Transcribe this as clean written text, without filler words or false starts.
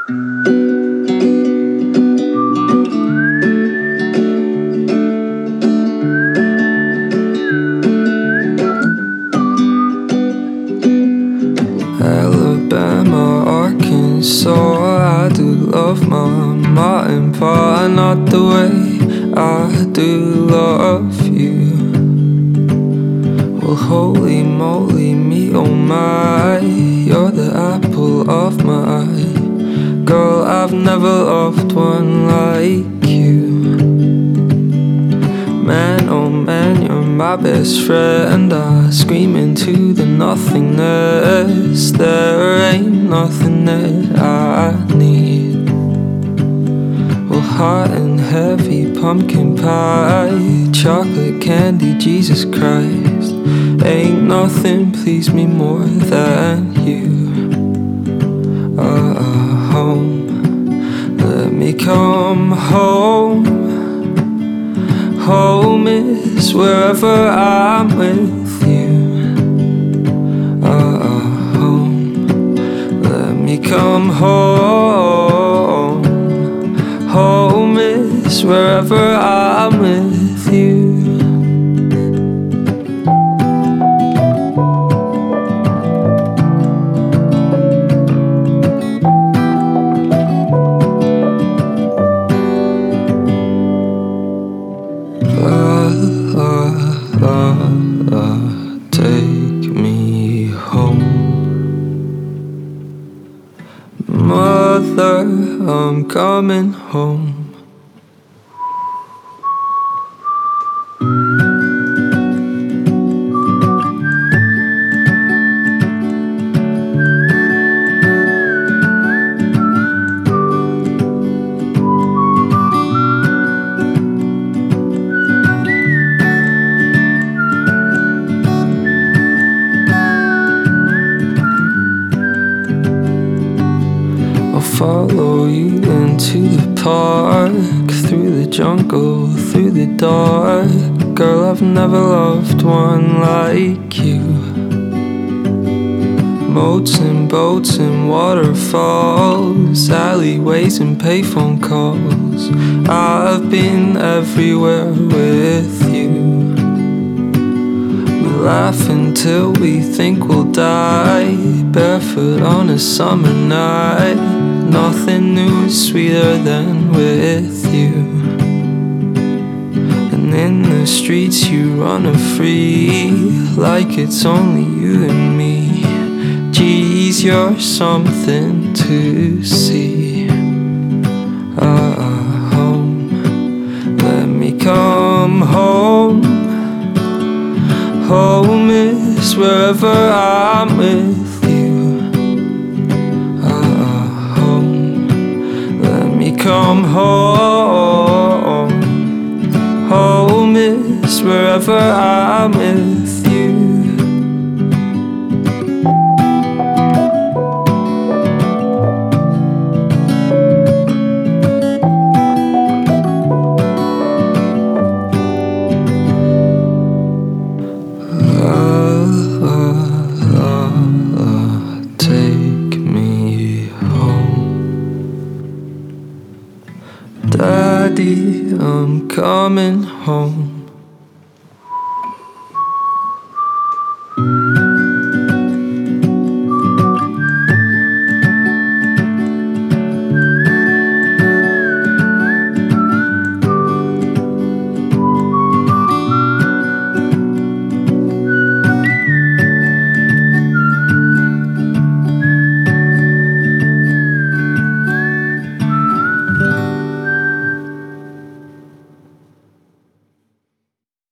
Alabama, Arkansas, I do love my ma and pa, not the way I do love you. Well, holy moly, me oh my, you're the apple of my eye. Girl, I've never loved one like you. Man, oh man, you're my best friend. I scream into the nothingness. There ain't nothing that I need. Well, hot and heavy pumpkin pie, chocolate candy, Jesus Christ. Ain't nothing please me more than you. Home, let me come home. Home is wherever I'm with you. Home, let me come home. Home is wherever I'm with you. Take me home. Mother, I'm coming home. I'll follow you into the park, through the jungle, through the dark. Girl, I've never loved one like you. Moats and boats and waterfalls, alleyways and payphone calls. I've been everywhere with you. We laugh until we think we'll die, barefoot on a summer night. Nothing new is sweeter than with you. And in the streets you run a free, like it's only you and me. Geez, you're something to see. Home, let me come home. Home is wherever I'm with you. Come home. Home is wherever I'm with you. Take me home. Daddy, I'm coming home.